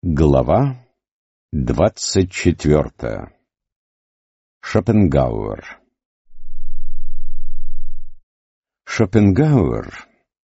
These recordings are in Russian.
Глава 24. Шопенгауэр. Шопенгауэр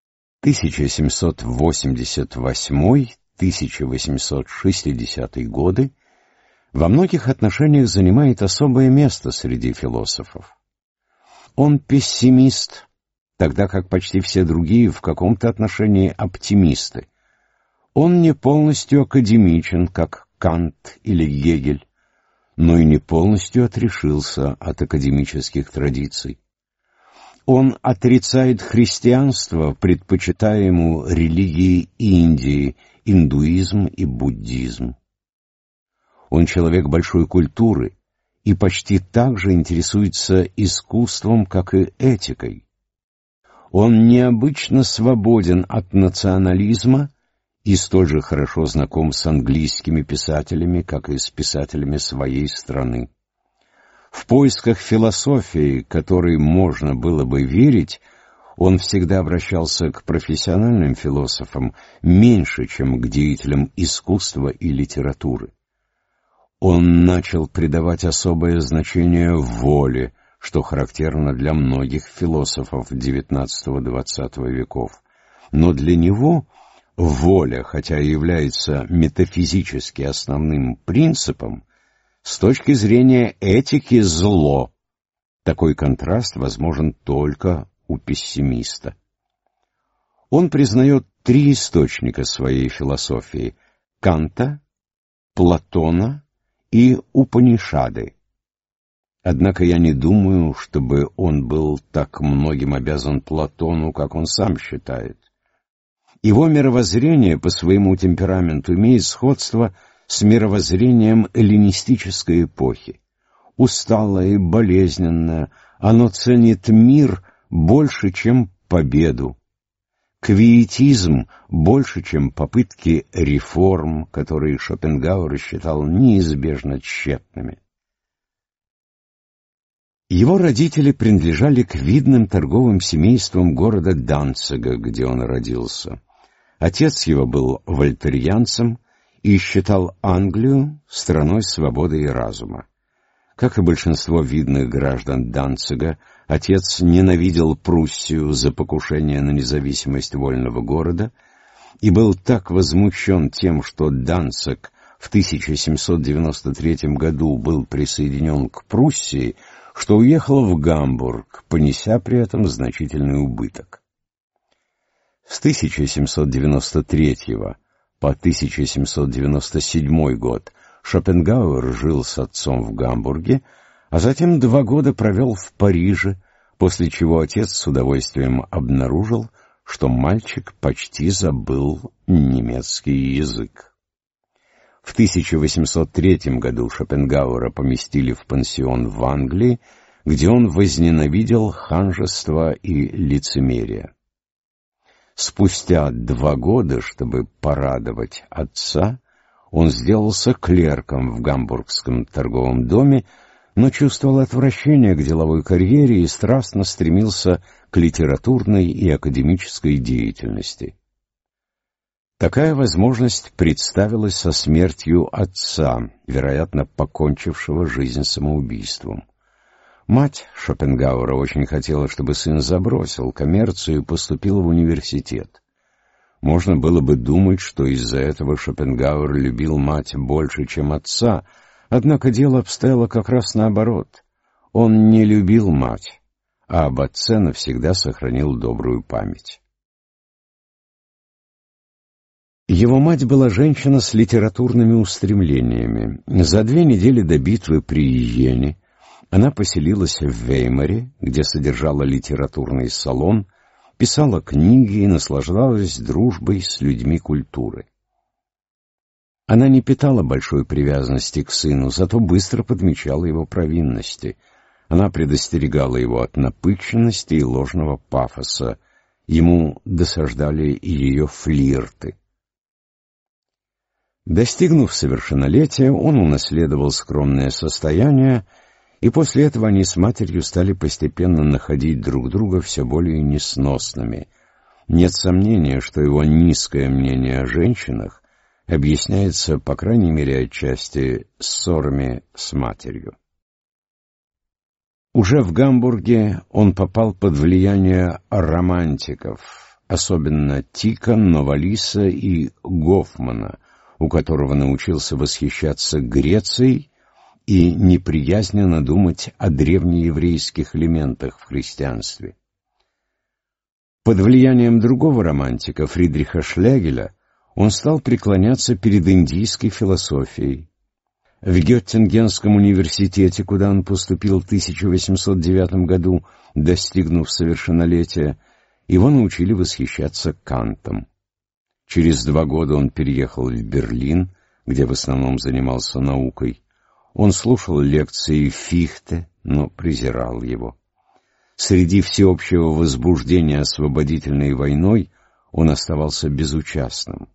1788-1860 годы во многих отношениях занимает особое место среди философов. Он пессимист, тогда как почти все другие в каком-то отношении оптимисты. Он не полностью академичен, как Кант или Гегель, но и не полностью отрешился от академических традиций. Он отрицает христианство, предпочитая ему религии Индии, индуизм и буддизм. Он человек большой культуры и почти так же интересуется искусством, как и этикой. Он необычно свободен от национализма и столь же хорошо знаком с английскими писателями, как и с писателями своей страны. В поисках философии, которой можно было бы верить, он всегда обращался к профессиональным философам меньше, чем к деятелям искусства и литературы. Он начал придавать особое значение воле, что характерно для многих философов XIX-XX веков. Но для него воля, хотя и является метафизически основным принципом, с точки зрения этики зло. Такой контраст возможен только у пессимиста. Он признает три источника своей философии — Канта, Платона и Упанишады. Однако я не думаю, чтобы он был так многим обязан Платону, как он сам считает. Его мировоззрение по своему темпераменту имеет сходство с мировоззрением эллинистической эпохи. Усталое и болезненное, оно ценит мир больше, чем победу. Квиетизм больше, чем попытки реформ, которые Шопенгауэр считал неизбежно тщетными. Его родители принадлежали к видным торговым семействам города Данцига, где он родился. Отец его был вольтерьянцем и считал Англию страной свободы и разума. Как и большинство видных граждан Данцига, отец ненавидел Пруссию за покушение на независимость вольного города и был так возмущен тем, что Данциг в 1793 году был присоединен к Пруссии, что уехал в Гамбург, понеся при этом значительный убыток. С 1793 по 1797 год Шопенгауэр жил с отцом в Гамбурге, а затем 2 года провел в Париже, после чего отец с удовольствием обнаружил, что мальчик почти забыл немецкий язык. В 1803 году Шопенгауэра поместили в пансион в Англии, где он возненавидел ханжество и лицемерие. Спустя 2 года, чтобы порадовать отца, он сделался клерком в гамбургском торговом доме, но чувствовал отвращение к деловой карьере и страстно стремился к литературной и академической деятельности. Такая возможность представилась со смертью отца, вероятно, покончившего жизнь самоубийством. Мать Шопенгауэра очень хотела, чтобы сын забросил коммерцию и поступил в университет. Можно было бы думать, что из-за этого Шопенгауэр любил мать больше, чем отца, однако дело обстояло как раз наоборот. Он не любил мать, а об отце навсегда сохранил добрую память. Его мать была женщина с литературными устремлениями. За 2 недели до битвы при Йене она поселилась в Веймаре, где содержала литературный салон, писала книги и наслаждалась дружбой с людьми культуры. Она не питала большой привязанности к сыну, зато быстро подмечала его провинности. Она предостерегала его от напыщенности и ложного пафоса. Ему досаждали и ее флирты. Достигнув совершеннолетия, он унаследовал скромное состояние, и после этого они с матерью стали постепенно находить друг друга все более несносными. Нет сомнения, что его низкое мнение о женщинах объясняется, по крайней мере отчасти, ссорами с матерью. Уже в Гамбурге он попал под влияние романтиков, особенно Тика, Новалиса и Гофмана, у которого научился восхищаться Грецией и неприязненно думать о древнееврейских элементах в христианстве. Под влиянием другого романтика, Фридриха Шлегеля, он стал преклоняться перед индийской философией. В Геттингенском университете, куда он поступил в 1809 году, достигнув совершеннолетия, его научили восхищаться Кантом. Через 2 года он переехал в Берлин, где в основном занимался наукой. Он слушал лекции Фихте, но презирал его. Среди всеобщего возбуждения освободительной войной он оставался безучастным.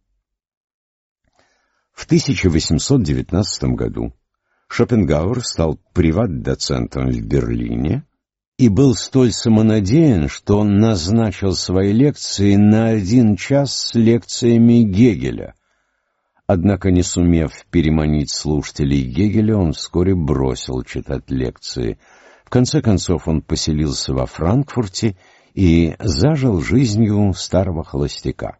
В 1819 году Шопенгауэр стал приват-доцентом в Берлине и был столь самонадеян, что он назначил свои лекции на 1 час с лекциями Гегеля. Однако, не сумев переманить слушателей Гегеля, он вскоре бросил читать лекции. В конце концов он поселился во Франкфурте и зажил жизнью старого холостяка.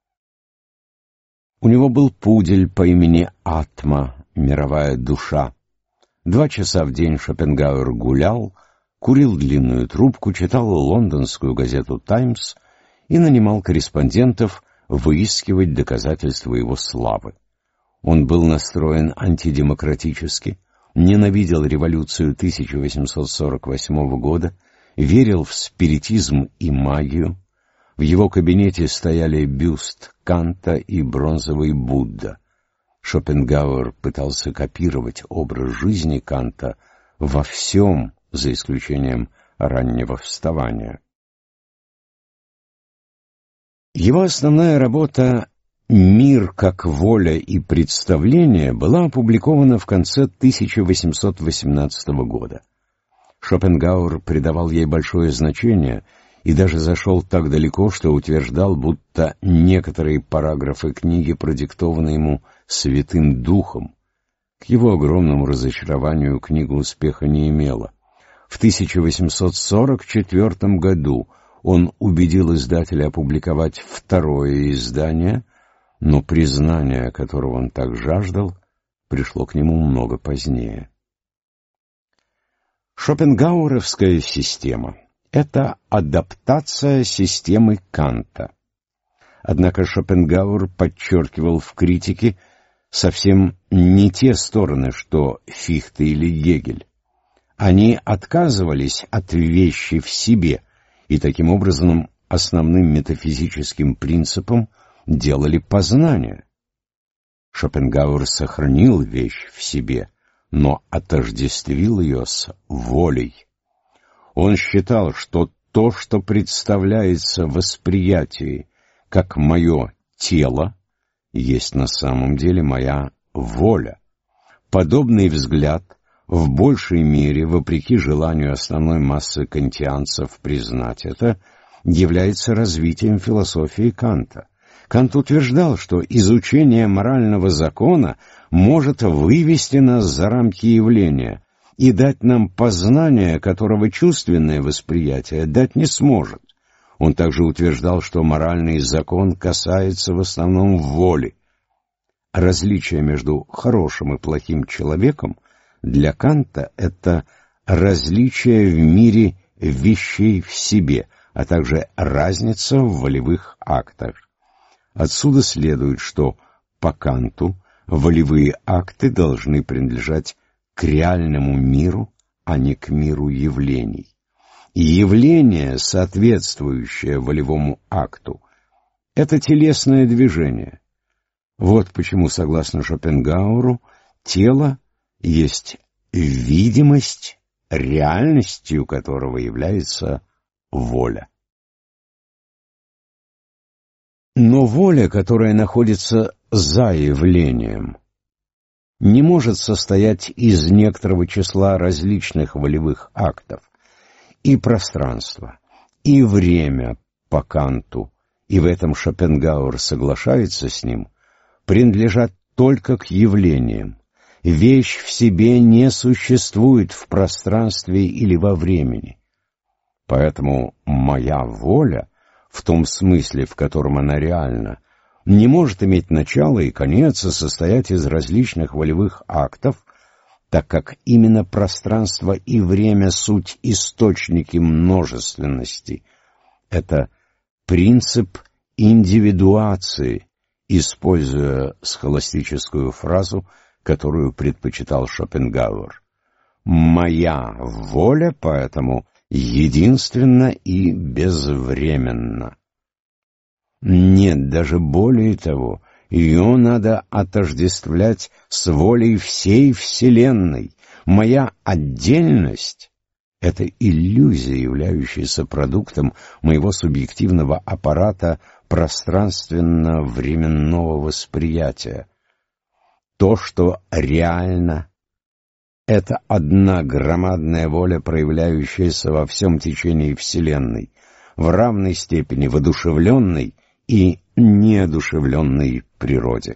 У него был пудель по имени Атма, мировая душа. 2 часа в день Шопенгауэр гулял, курил длинную трубку, читал лондонскую газету «Таймс» и нанимал корреспондентов выискивать доказательства его славы. Он был настроен антидемократически, ненавидел революцию 1848 года, верил в спиритизм и магию. В его кабинете стояли бюст Канта и бронзовый Будда. Шопенгауэр пытался копировать образ жизни Канта во всем, за исключением раннего вставания. Его основная работа «Мир как воля и представление» была опубликована в конце 1818 года. Шопенгауэр придавал ей большое значение и даже зашел так далеко, что утверждал, будто некоторые параграфы книги продиктованы ему Святым Духом. К его огромному разочарованию книга успеха не имела. В 1844 году он убедил издателя опубликовать 2-е издание, но признание, которого он так жаждал, пришло к нему много позднее. Шопенгауэровская система — это адаптация системы Канта. Однако Шопенгауэр подчеркивал в критике совсем не те стороны, что Фихте или Гегель. Они отказывались от вещи в себе и таким образом основным метафизическим принципом делали познание. Шопенгауэр сохранил вещь в себе, но отождествил ее с волей. Он считал, что то, что представляется в восприятии как мое тело, есть на самом деле моя воля. Подобный взгляд в большей мере, вопреки желанию основной массы кантианцев признать это, является развитием философии Канта. Кант утверждал, что изучение морального закона может вывести нас за рамки явления и дать нам познание, которого чувственное восприятие дать не сможет. Он также утверждал, что моральный закон касается в основном воли. Различие между хорошим и плохим человеком для Канта — это различие в мире вещей в себе, а также разница в волевых актах. Отсюда следует, что по Канту волевые акты должны принадлежать к реальному миру, а не к миру явлений. И явление, соответствующее волевому акту, — это телесное движение. Вот почему, согласно Шопенгауэру, тело есть видимость, реальностью которого является воля. Но воля, которая находится за явлением, не может состоять из некоторого числа различных волевых актов. И пространство, и время по Канту, и в этом Шопенгауэр соглашается с ним, принадлежат только к явлениям. Вещь в себе не существует в пространстве или во времени. Поэтому моя воля, в том смысле, в котором она реальна, не может иметь начало и конец и состоять из различных волевых актов, так как именно пространство и время — суть источники множественности. Это принцип индивидуации, используя схоластическую фразу, которую предпочитал Шопенгауэр. «Моя воля, поэтому, единственна и безвременна». Нет, даже более того, ее надо отождествлять с волей всей Вселенной. Моя отдельность — это иллюзия, являющаяся продуктом моего субъективного аппарата пространственно-временного восприятия. То, что реально, это одна громадная воля, проявляющаяся во всем течении Вселенной, в равной степени в одушевленной и неодушевленной природе.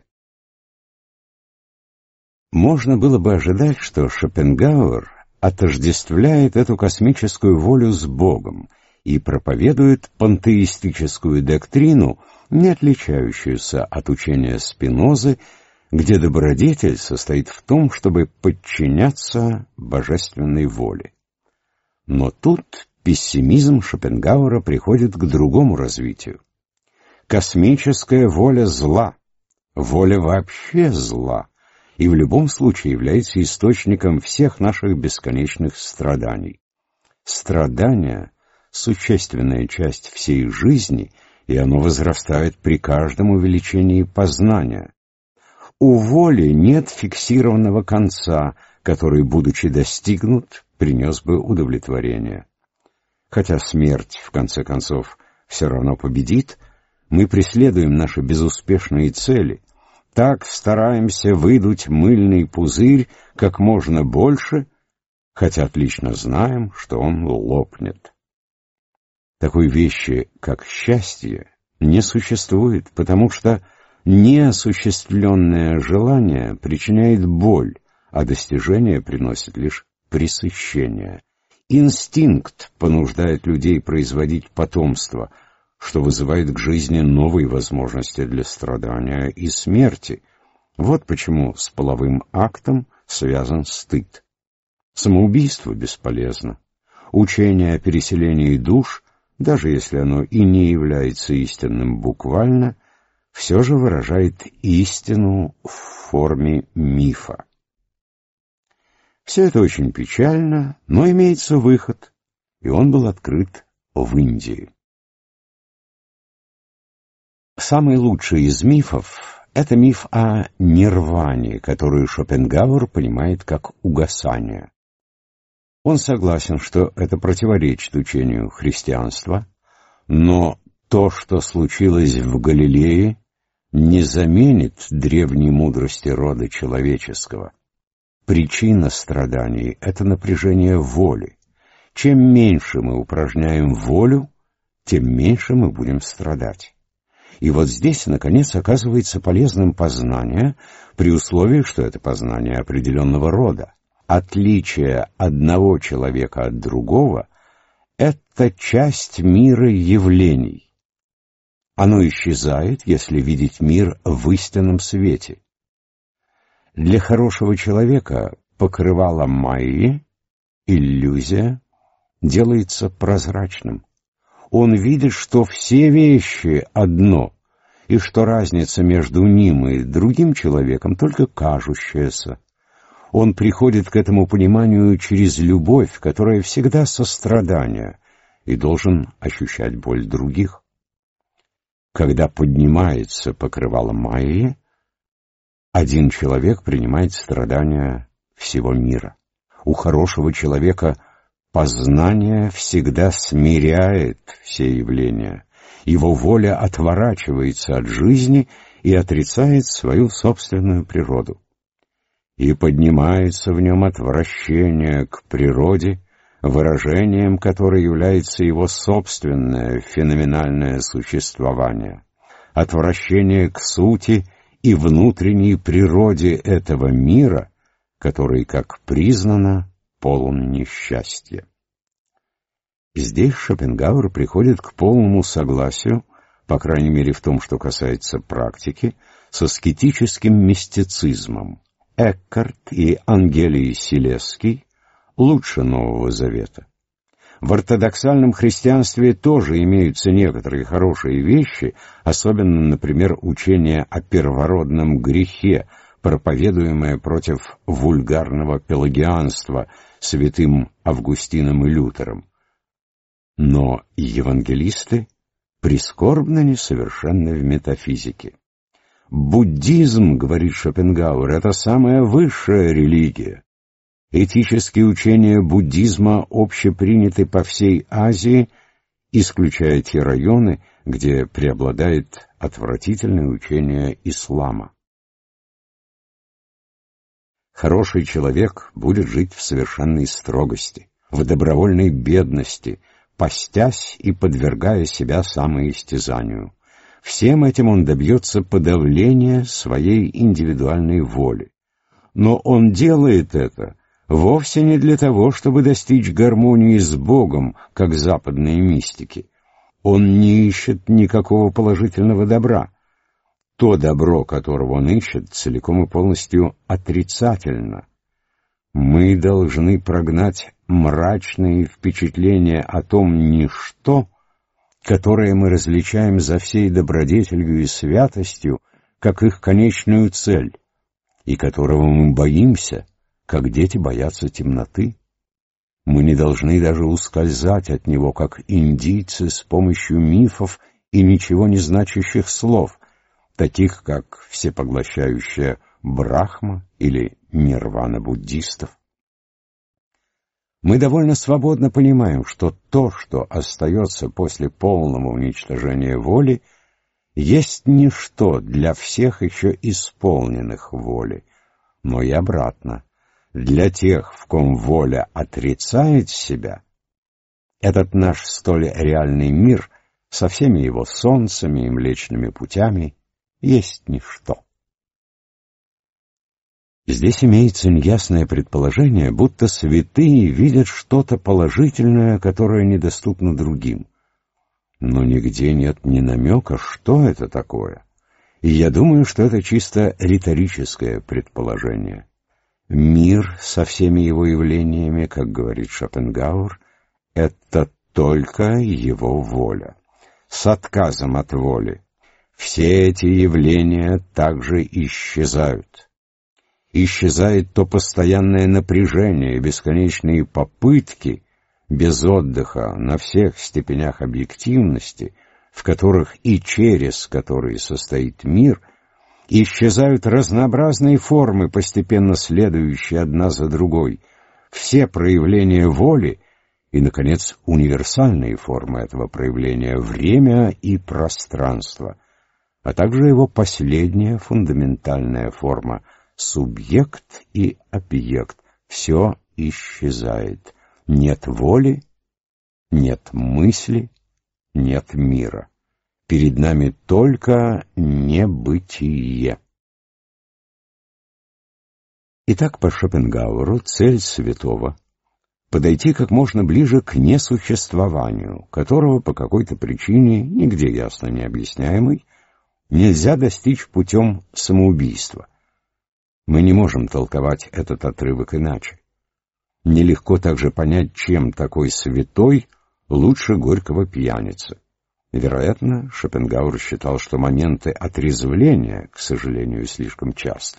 Можно было бы ожидать, что Шопенгауэр отождествляет эту космическую волю с Богом и проповедует пантеистическую доктрину, не отличающуюся от учения Спинозы, где добродетель состоит в том, чтобы подчиняться божественной воле. Но тут пессимизм Шопенгауэра приходит к другому развитию. Космическая воля зла, воля вообще зла, и в любом случае является источником всех наших бесконечных страданий. Страдания — существенная часть всей жизни, и оно возрастает при каждом увеличении познания. У воли нет фиксированного конца, который, будучи достигнут, принес бы удовлетворение. Хотя смерть, в конце концов, все равно победит, мы преследуем наши безуспешные цели, так стараемся выдуть мыльный пузырь как можно больше, хотя отлично знаем, что он лопнет. Такой вещи, как счастье, не существует, потому что неосуществленное желание причиняет боль, а достижение приносит лишь пресыщение. Инстинкт понуждает людей производить потомство, что вызывает к жизни новые возможности для страдания и смерти. Вот почему с половым актом связан стыд. Самоубийство бесполезно. Учение о переселении душ, даже если оно и не является истинным буквально, все же выражает истину в форме мифа. Все это очень печально, но имеется выход, и он был открыт в Индии. Самый лучший из мифов — это миф о нирване, который Шопенгауэр понимает как угасание. Он согласен, что это противоречит учению христианства, но то, что случилось в Галилее, не заменит древней мудрости рода человеческого. Причина страданий — это напряжение воли. Чем меньше мы упражняем волю, тем меньше мы будем страдать. И вот здесь, наконец, оказывается полезным познание, при условии, что это познание определенного рода. Отличие одного человека от другого — это часть мира явлений. Оно исчезает, если видеть мир в истинном свете. Для хорошего человека покрывало майи, иллюзия, делается прозрачным. Он видит, что все вещи одно, и что разница между ним и другим человеком только кажущаяся. Он приходит к этому пониманию через любовь, которая всегда сострадание, и должен ощущать боль других. Когда поднимается покрывало майи, один человек принимает страдания всего мира. У хорошего человека познание всегда смиряет все явления. Его воля отворачивается от жизни и отрицает свою собственную природу. И поднимается в нем отвращение к природе, выражением которой является его собственное феноменальное существование, отвращение к сути и внутренней природе этого мира, который, как признано, полон несчастья. Здесь Шопенгауэр приходит к полному согласию, по крайней мере в том, что касается практики, с аскетическим мистицизмом. Эккарт и Ангелий Силезский лучше Нового Завета. В ортодоксальном христианстве тоже имеются некоторые хорошие вещи, особенно, например, учение о первородном грехе, проповедуемое против вульгарного пелагианства святым Августином и Лютером. Но евангелисты прискорбно несовершенны в метафизике. Буддизм, говорит Шопенгауэр, это самая высшая религия. Этические учения буддизма общеприняты по всей Азии, исключая те районы, где преобладает отвратительное учение ислама. Хороший человек будет жить в совершенной строгости, в добровольной бедности, постясь и подвергая себя самоистязанию. Всем этим он добьется подавления своей индивидуальной воли. Но он делает это вовсе не для того, чтобы достичь гармонии с Богом, как западные мистики. Он не ищет никакого положительного добра. То добро, которого он ищет, целиком и полностью отрицательно. Мы должны прогнать мрачные впечатления о том ничто, которое мы различаем за всей добродетелью и святостью, как их конечную цель, и которого мы боимся, как дети боятся темноты. Мы не должны даже ускользать от него, как индийцы, с помощью мифов и ничего не значащих слов, таких как всепоглощающая Брахма или нирвана буддистов. Мы довольно свободно понимаем, что то, что остается после полного уничтожения воли, есть ничто для всех еще исполненных воли, но и обратно. Для тех, в ком воля отрицает себя, этот наш столь реальный мир со всеми его солнцами и млечными путями есть ничто. Здесь имеется неясное предположение, будто святые видят что-то положительное, которое недоступно другим. Но нигде нет ни намека, что это такое. И я думаю, что это чисто риторическое предположение. Мир со всеми его явлениями, как говорит Шопенгауэр, это только его воля. С отказом от воли все эти явления также исчезают. Исчезает то постоянное напряжение, бесконечные попытки без отдыха на всех степенях объективности, в которых и через которые состоит мир, исчезают разнообразные формы, постепенно следующие одна за другой, все проявления воли и, наконец, универсальные формы этого проявления — время и пространство, а также его последняя фундаментальная форма — субъект и объект. Все исчезает. Нет воли, нет мысли, нет мира. Перед нами только небытие. Итак, по Шопенгауэру цель святого — подойти как можно ближе к несуществованию, которого по какой-то причине, нигде ясно не объясняемой, нельзя достичь путем самоубийства. Мы не можем толковать этот отрывок иначе. Нелегко также понять, чем такой святой лучше горького пьяницы. Вероятно, Шопенгауэр считал, что моменты отрезвления, к сожалению, слишком часты.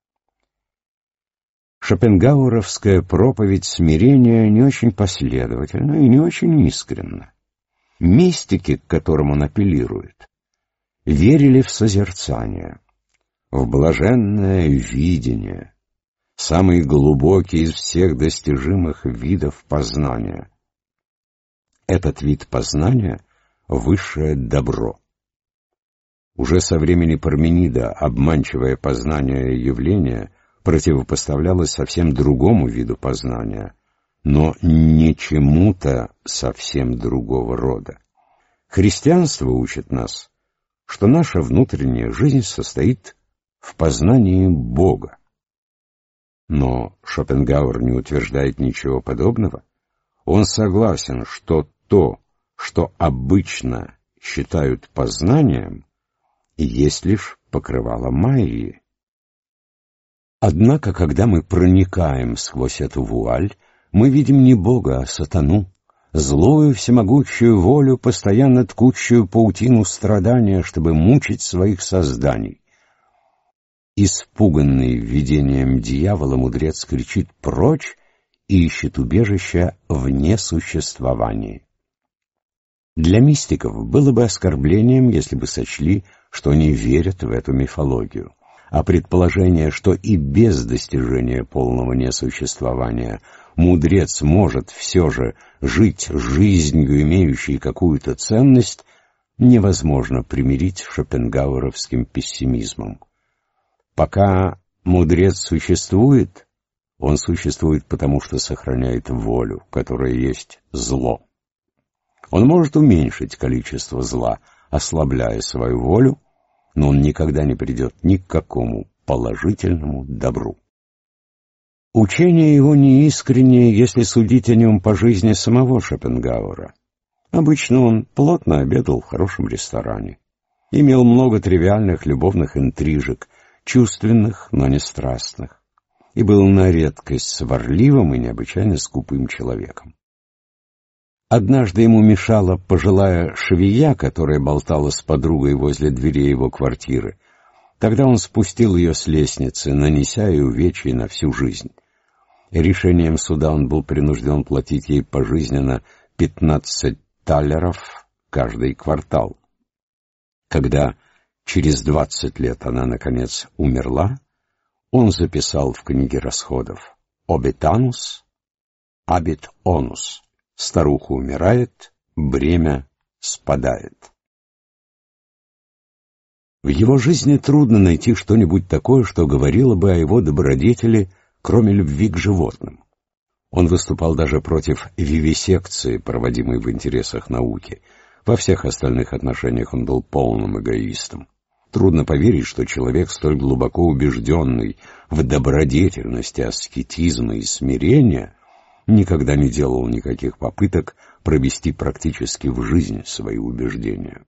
Шопенгауэровская проповедь смирения не очень последовательна и не очень искренна. Мистики, к которым он апеллирует, верили в созерцание, в блаженное видение, самый глубокий из всех достижимых видов познания. Этот вид познания — высшее добро. Уже со времени Парменида обманчивое познание явления противопоставлялось совсем другому виду познания, но не чему-то совсем другого рода. Христианство учит нас, что наша внутренняя жизнь состоит в познании Бога. Но Шопенгауэр не утверждает ничего подобного. Он согласен, что то, что обычно считают познанием, есть лишь покрывало майи. Однако, когда мы проникаем сквозь эту вуаль, мы видим не Бога, а сатану, злую всемогущую волю, постоянно ткущую паутину страдания, чтобы мучить своих созданий. Испуганный видением дьявола, мудрец кричит прочь и ищет убежища вне существования. Для мистиков было бы оскорблением, если бы сочли, что они верят в эту мифологию. А предположение, что и без достижения полного несуществования мудрец может все же жить жизнью, имеющей какую-то ценность, невозможно примирить с шопенгауэровским пессимизмом. Пока мудрец существует, он существует потому, что сохраняет волю, которая есть зло. Он может уменьшить количество зла, ослабляя свою волю, но он никогда не придет ни к какому положительному добру. Учение его неискреннее, если судить о нем по жизни самого Шопенгауэра. Обычно он плотно обедал в хорошем ресторане, имел много тривиальных любовных интрижек, чувственных, но не страстных, и был на редкость сварливым и необычайно скупым человеком. Однажды ему мешала пожилая швея, которая болтала с подругой возле дверей его квартиры. Тогда он спустил ее с лестницы, нанеся ей увечья на всю жизнь. Решением суда он был принужден платить ей пожизненно 15 талеров каждый квартал. Когда через 20 лет она, наконец, умерла, он записал в книге расходов «Обитанус, абит онус». Старуха умирает, бремя спадает. В его жизни трудно найти что-нибудь такое, что говорило бы о его добродетели, кроме любви к животным. Он выступал даже против вивисекции, проводимой в интересах науки. Во всех остальных отношениях он был полным эгоистом. Трудно поверить, что человек, столь глубоко убежденный в добродетельности, аскетизма и смирения, никогда не делал никаких попыток провести практически в жизнь свои убеждения.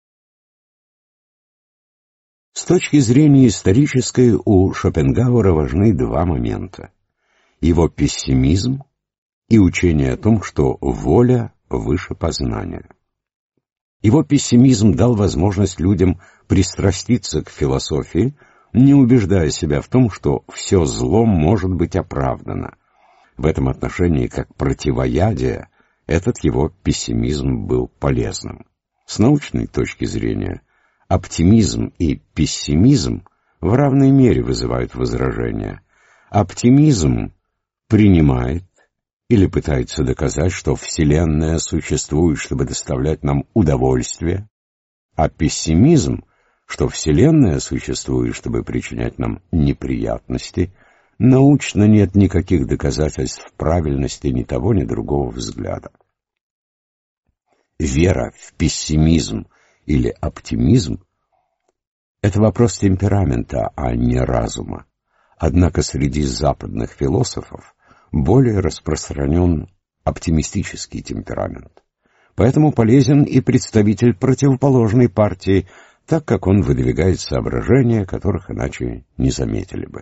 С точки зрения исторической у Шопенгауэра важны два момента: его пессимизм и учение о том, что воля выше познания. Его пессимизм дал возможность людям пристраститься к философии, не убеждая себя в том, что все зло может быть оправдано. В этом отношении, как противоядие, этот его пессимизм был полезным. С научной точки зрения, оптимизм и пессимизм в равной мере вызывают возражения. Оптимизм принимает или пытается доказать, что Вселенная существует, чтобы доставлять нам удовольствие, а пессимизм, что Вселенная существует, чтобы причинять нам неприятности. Научно нет никаких доказательств правильности ни того, ни другого взгляда. Вера в пессимизм или оптимизм — это вопрос темперамента, а не разума. Однако среди западных философов более распространен оптимистический темперамент. Поэтому полезен и представитель противоположной партии, так как он выдвигает соображения, которых иначе не заметили бы.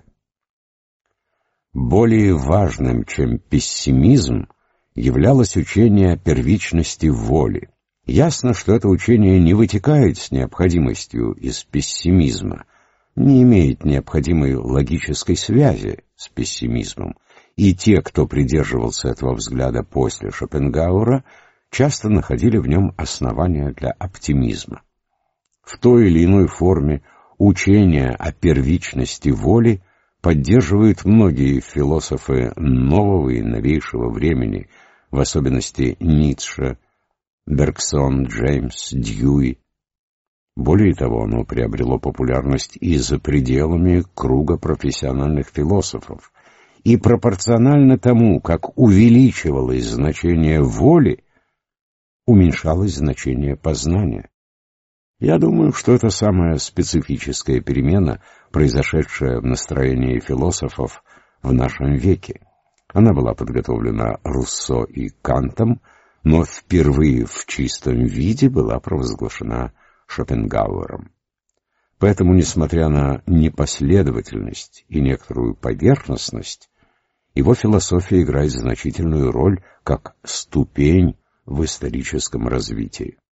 Более важным, чем пессимизм, являлось учение о первичности воли. Ясно, что это учение не вытекает с необходимостью из пессимизма, не имеет необходимой логической связи с пессимизмом, и те, кто придерживался этого взгляда после Шопенгауэра, часто находили в нем основания для оптимизма. В той или иной форме учение о первичности воли поддерживают многие философы нового и новейшего времени, в особенности Ницше, Бергсон, Джеймс, Дьюи. Более того, оно приобрело популярность и за пределами круга профессиональных философов, и пропорционально тому, как увеличивалось значение воли, уменьшалось значение познания. Я думаю, что это самая специфическая перемена, произошедшая в настроении философов в нашем веке. Она была подготовлена Руссо и Кантом, но впервые в чистом виде была провозглашена Шопенгауэром. Поэтому, несмотря на непоследовательность и некоторую поверхностность, его философия играет значительную роль как ступень в историческом развитии.